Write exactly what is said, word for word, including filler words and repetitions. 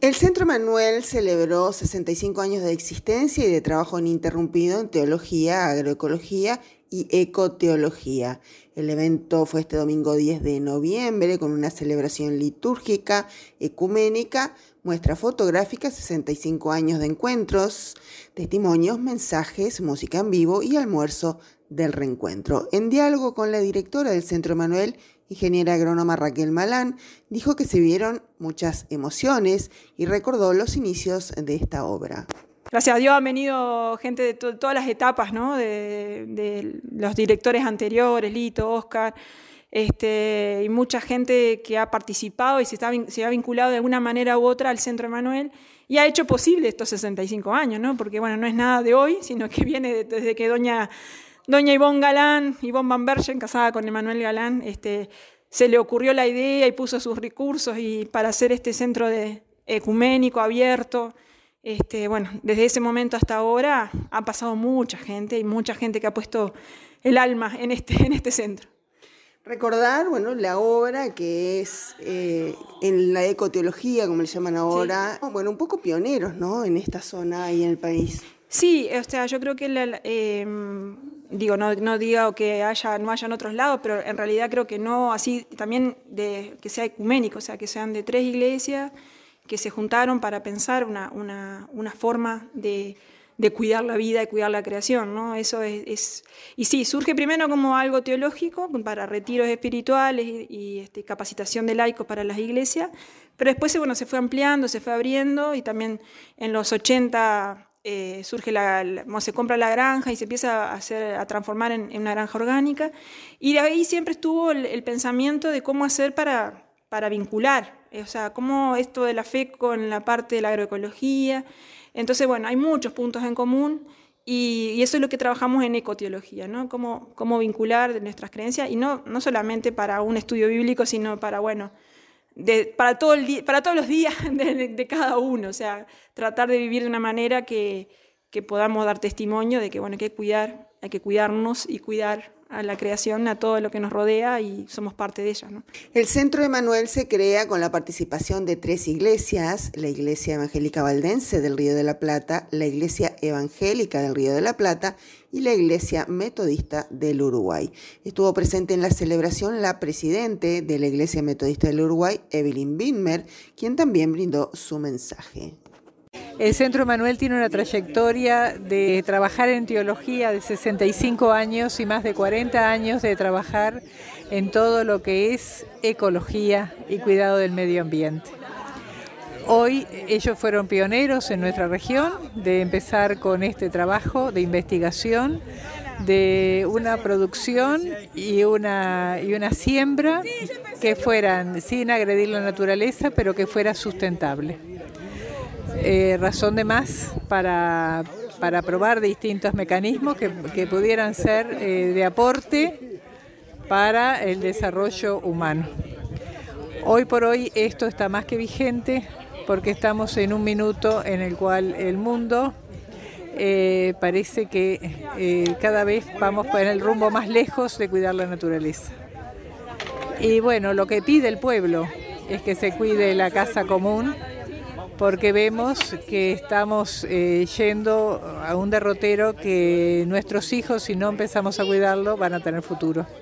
El Centro Emanuel celebró sesenta y cinco años de existencia y de trabajo ininterrumpido en teología, agroecología y ecoteología. El evento fue este domingo diez de noviembre con una celebración litúrgica, ecuménica, muestra fotográfica, sesenta y cinco años de encuentros, testimonios, mensajes, música en vivo y almuerzo del reencuentro. En diálogo con la directora del Centro Emanuel, ingeniera agrónoma Raquel Malán, dijo que se vieron muchas emociones y recordó los inicios de esta obra. Gracias a Dios han venido gente de to- todas las etapas, ¿no? de, de los directores anteriores, Lito, Oscar, este, y mucha gente que ha participado y se, está, se ha vinculado de alguna manera u otra al Centro Emanuel y ha hecho posible estos sesenta y cinco años, ¿no? Porque bueno, no es nada de hoy, sino que viene desde que doña... Doña Ivonne Galán, Ivonne Van Bergen, casada con Emanuel Galán, este, se le ocurrió la idea y puso sus recursos y para hacer este centro de ecuménico, abierto. Este, bueno, desde ese momento hasta ahora ha pasado mucha gente y mucha gente que ha puesto el alma en este, en este centro. Recordar, bueno, la obra que es eh, en la ecoteología, como le llaman ahora, sí. Bueno, un poco pioneros, ¿no? En esta zona y en el país. Sí, o sea, yo creo que, la, eh, digo, no, no digo que haya, no haya en otros lados, pero en realidad creo que no, así también de que sea ecuménico, o sea, que sean de tres iglesias que se juntaron para pensar una, una, una forma de, de cuidar la vida y cuidar la creación, ¿no? Eso es, es, y sí, surge primero como algo teológico, para retiros espirituales y, y este, capacitación de laicos para las iglesias, pero después, bueno, se fue ampliando, se fue abriendo y también en los ochenta... Eh, surge la, la, se compra la granja y se empieza a, hacer, a transformar en, en una granja orgánica y de ahí siempre estuvo el, el pensamiento de cómo hacer para, para vincular, eh, o sea, cómo esto de la fe con la parte de la agroecología. Entonces, bueno, hay muchos puntos en común y, y eso es lo que trabajamos en ecoteología, ¿no? Cómo, cómo vincular nuestras creencias y no, no solamente para un estudio bíblico, sino para, bueno, De, para, todo el día, para todos los días de, de, de cada uno, o sea, tratar de vivir de una manera que, que podamos dar testimonio de que, bueno, hay que cuidar, hay que cuidarnos y cuidar a la creación, a todo lo que nos rodea y somos parte de ella, ¿no? El Centro Emanuel se crea con la participación de tres iglesias, la Iglesia Evangélica Valdense del Río de la Plata, la Iglesia Evangélica del Río de la Plata y la Iglesia Metodista del Uruguay. Estuvo presente en la celebración la presidente de la Iglesia Metodista del Uruguay, Evelyn Binmer, quien también brindó su mensaje. El Centro Emanuel tiene una trayectoria de trabajar en teología de sesenta y cinco años y más de cuarenta años de trabajar en todo lo que es ecología y cuidado del medio ambiente. Hoy ellos fueron pioneros en nuestra región de empezar con este trabajo de investigación, de una producción y una, y una siembra que fueran sin agredir la naturaleza, pero que fuera sustentable. Eh, razón de más para, para probar distintos mecanismos que, que pudieran ser eh, de aporte para el desarrollo humano. Hoy por hoy esto está más que vigente porque estamos en un minuto en el cual el mundo eh, parece que eh, cada vez vamos en el rumbo más lejos de cuidar la naturaleza. Y bueno, lo que pide el pueblo es que se cuide la casa común, porque vemos que estamos eh, yendo a un derrotero que nuestros hijos, si no empezamos a cuidarlo, van a tener futuro.